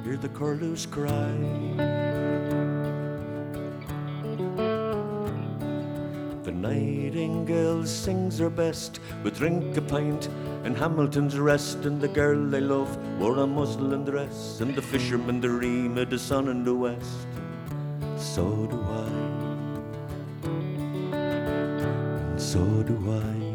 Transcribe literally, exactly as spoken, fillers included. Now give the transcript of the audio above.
hear the curlews cry. The nightingale sings her best with drink a pint in Hamilton's Rest, and the girl I love wore a muslin dress, and the fisherman dream of the sun in the west. So do I, and so do I.